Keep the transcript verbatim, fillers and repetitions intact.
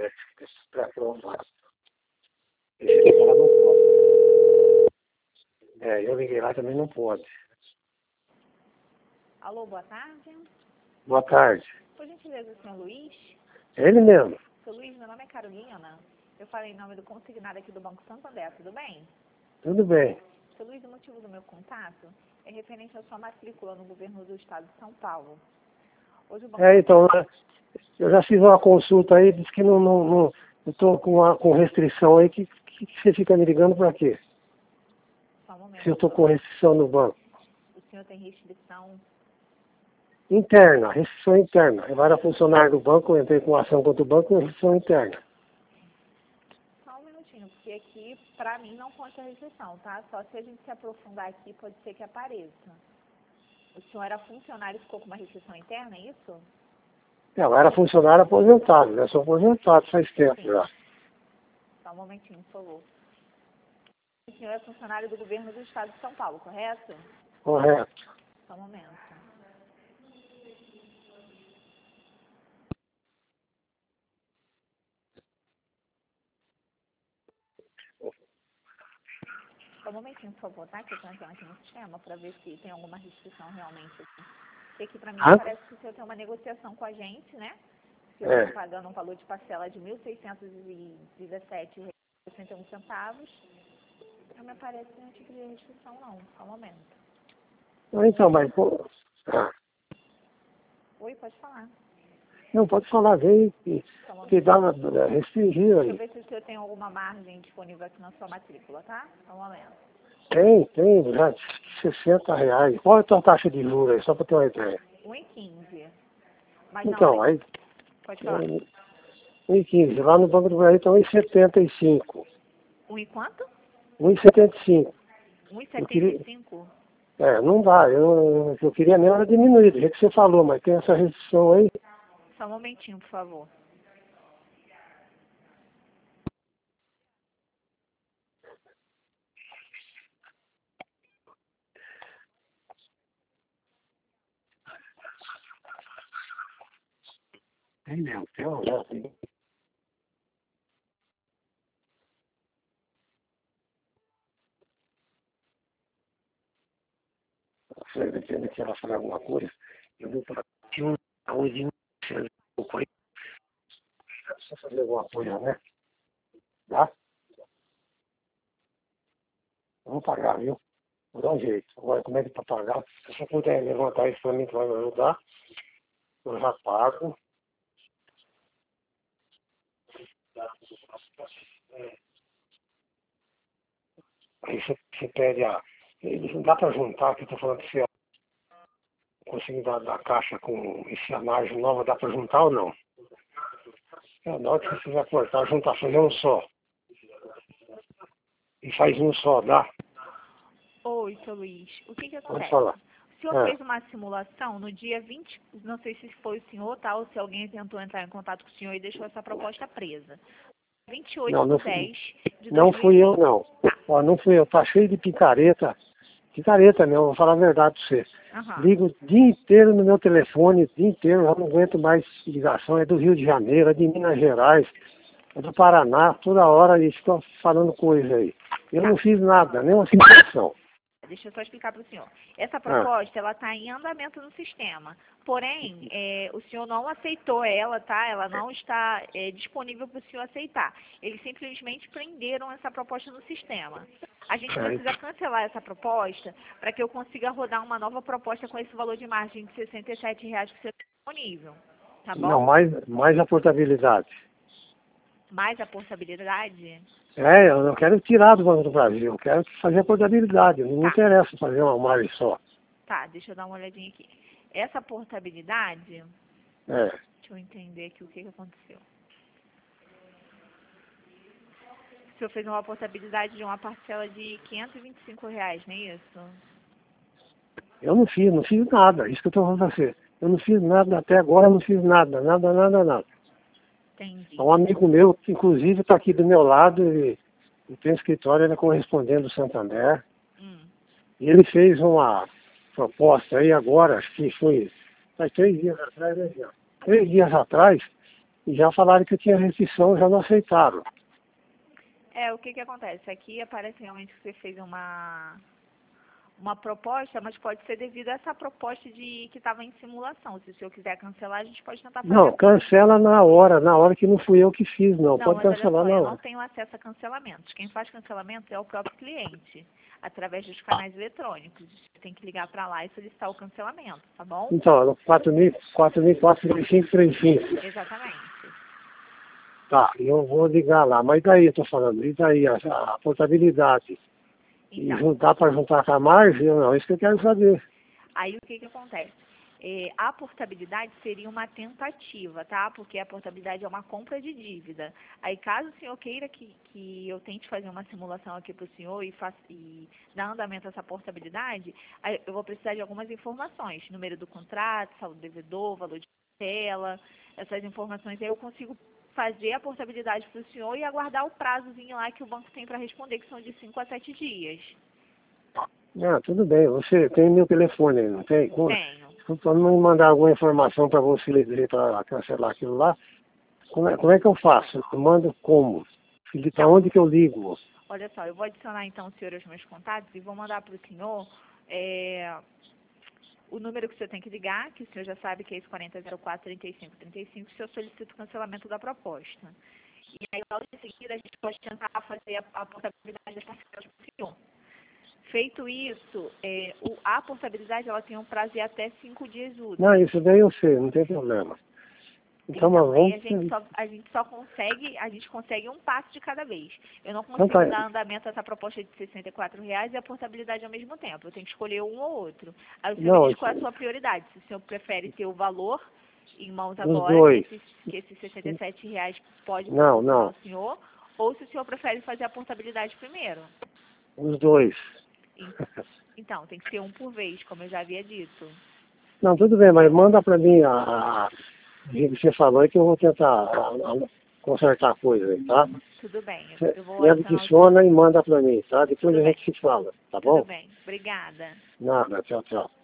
Esse cara não pode. É, eu liguei lá também não pode. Alô, boa tarde. Boa tarde. Por gentileza, senhor Luiz? É ele mesmo. Senhor Luiz, meu nome é Carolina. Eu falei em nome do consignado aqui do Banco Santander, tudo bem? Tudo bem. Senhor Luiz, o motivo do meu contato é referente à sua matrícula no governo do estado de São Paulo. Hoje o Banco É, então, eu já fiz uma consulta aí, disse que não não, não, eu tô com, uma, com restrição aí, que, que, que você fica me ligando pra quê? Só um momento. Se eu tô com restrição no banco. O senhor tem restrição? Interna, restrição interna. Eu era funcionário do banco, eu entrei com ação contra o banco com restrição interna. Só um minutinho, porque aqui, pra mim, não consta restrição, tá? Só se a gente se aprofundar aqui, pode ser que apareça. O senhor era funcionário e ficou com uma restrição interna, é isso? Eu era funcionário aposentado, né? Sou aposentado faz tempo Sim. já. Só um momentinho, por favor. O senhor é funcionário do governo do estado de São Paulo, correto? Correto. Só um momento. Só um momentinho, por favor, tá? Que eu estou entrando aqui no sistema para ver se tem alguma restrição realmente aqui. Porque aqui para mim Ah? parece que o senhor tem uma negociação com a gente, né? O senhor É. está pagando um valor de parcela de mil seiscentos e dezessete reais e sessenta e um centavos. Não me aparece nenhum tipo de restrição, não. Só um momento. Então, mas, pô, ah, Oi, pode falar. não, pode falar, vem que, Só um que momento. dá uma restringir Deixa eu aí. ver se o senhor tem alguma margem disponível aqui na sua matrícula, tá? Só um momento. Tem, tem, já sessenta reais. Qual é a tua taxa de juros aí, só para ter uma ideia? um e quinze. Mas na Então, hora... aí, Pode falar. um e quinze, lá no Banco do Brasil está um e setenta e cinco. um e quanto? um e setenta e cinco. um e Eu setenta queria, e cinco? é, não dá, eu, eu queria mesmo era diminuir, do jeito que você falou, mas tem essa restrição aí. Só um momentinho, por favor. Tem mesmo, tem uma já, tem. Você entende que ela falar alguma coisa, eu vou para um saúde, só fazer alguma coisa, né? Tá? Eu vou pagar, viu? Vou dar um jeito. Agora, como é que é para pagar? Se você puder levantar isso para mim, que vai me ajudar, eu já pago. Aí você, você pede a... Não dá para juntar, que eu estou falando que você conseguir dar da caixa com essa margem nova, dá para juntar ou não? É, na hora que você quiser cortar, juntar, fazer um só. E faz um só, dá? Oi, seu Luiz. O que que Pode acontece? falar. O senhor É. fez uma simulação no dia vinte, não sei se foi o senhor, tá? Ou se alguém tentou entrar em contato com o senhor e deixou essa proposta presa. vinte e oito Não, não, de dez de não fui eu, dois mil e vinte. não. Ó, não fui eu. Tá cheio de picareta. Picareta mesmo, vou falar a verdade pra você. Aham. Ligo o dia inteiro no meu telefone, o dia inteiro, eu não aguento mais ligação. É do Rio de Janeiro, é de Minas Gerais, é do Paraná, toda hora eles estão falando coisa aí. Eu não fiz nada, nenhuma simulação. Deixa eu só explicar para o senhor. Essa Ah, proposta, ela está em andamento no sistema. Porém, é, o senhor não aceitou ela, tá? Ela não está é, disponível para o senhor aceitar. Eles simplesmente prenderam essa proposta no sistema. A gente aí, precisa cancelar essa proposta para que eu consiga rodar uma nova proposta com esse valor de margem de sessenta e sete reais que você tem disponível. Tá não, bom? mais, mais a portabilidade. Mais a portabilidade? É, eu não quero tirar do Banco do Brasil, eu quero fazer a portabilidade. Não me Tá. interessa fazer uma margem só. Tá, deixa eu dar uma olhadinha aqui. Essa portabilidade, É. deixa eu entender aqui o que, que aconteceu. O senhor fez uma portabilidade de uma parcela de quinhentos e vinte e cinco reais, não é isso? Eu não fiz, não fiz nada. Isso que eu estou falando pra você. Eu não fiz nada, até agora eu não fiz nada, nada, nada, nada. Entendi. É um amigo meu, que inclusive está aqui do meu lado, e, e tem um escritório, ele é correspondente do Santander. Hum. E ele fez uma proposta aí agora, acho que foi faz três dias atrás, né, Jean? Três dias atrás, E já falaram que tinha restrição, já não aceitaram. É, o que que acontece? Aqui aparece realmente que você fez uma, uma proposta, mas pode ser devido a essa proposta de que estava em simulação. Se o senhor quiser cancelar, a gente pode tentar fazer. Não, cancela na hora, na hora que não fui eu que fiz, não. Não, Pode mas olha cancelar só, na eu hora. não tenho acesso a cancelamentos. Quem faz cancelamento é o próprio cliente, através dos canais eletrônicos. Você tem que ligar para lá e solicitar o cancelamento, tá bom? Então, quatro mil quatrocentos e trinta e cinco, trinta e cinco. Exatamente. Tá, eu vou ligar lá. Mas daí eu tô falando, e daí a, a portabilidade? E Então, juntar para juntar com a margem? Não, isso que eu quero saber. aí o que que acontece? É, a portabilidade seria uma tentativa, tá? Porque a portabilidade é uma compra de dívida. Aí, caso o senhor queira que, que eu tente fazer uma simulação aqui para o senhor e, faça, e dar andamento a essa portabilidade, aí eu vou precisar de algumas informações. Número do contrato, saldo do devedor, valor de tela, essas informações. Aí eu consigo fazer a portabilidade para o senhor e aguardar o prazozinho lá que o banco tem para responder, que são de cinco a sete dias. Ah, tudo bem. Você tem meu telefone aí, não tem? Tenho. Para me mandar alguma informação para você para cancelar aquilo lá, como é, como é que eu faço? Eu mando como? Para onde que eu ligo? Olha só, eu vou adicionar então o senhor aos meus contatos e vou mandar para o senhor é, o número que o senhor tem que ligar, que o senhor já sabe que é esse quarenta zero quatro, trinta e cinco, trinta e cinco, se eu solicito o cancelamento da proposta. E aí, logo em seguida, a gente pode tentar fazer a, a portabilidade das parcelas para o senhor. Feito isso, é, o, a portabilidade ela tem um prazo de até cinco dias úteis. Não, isso daí eu sei, não tem problema. Então, Então, mas aí vamos... a gente, só, a gente só consegue, a gente consegue um passo de cada vez. Eu não Então consigo tá. dar andamento a essa proposta de sessenta e quatro reais e a portabilidade ao mesmo tempo. Eu tenho que escolher um ou outro. Aí o senhor Não, me diz qual é a sua prioridade. Se o senhor prefere ter o valor em mãos agora, dois. que esses, que esses sessenta e sete reais pode Não, proporcionar não. ao senhor, ou se o senhor prefere fazer a portabilidade primeiro. Os dois. Então, tem que ser um por vez, como eu já havia dito. Não, tudo bem, mas manda para mim a, a, a que você falou aí que eu vou tentar a, a, consertar a coisa aí, tá? Tudo bem, Você eu vou me adicionar o... adiciona e manda para mim, tá? Depois Tudo a bem, gente se fala, tá tudo bom? bem. Obrigada. Nada, tchau, tchau.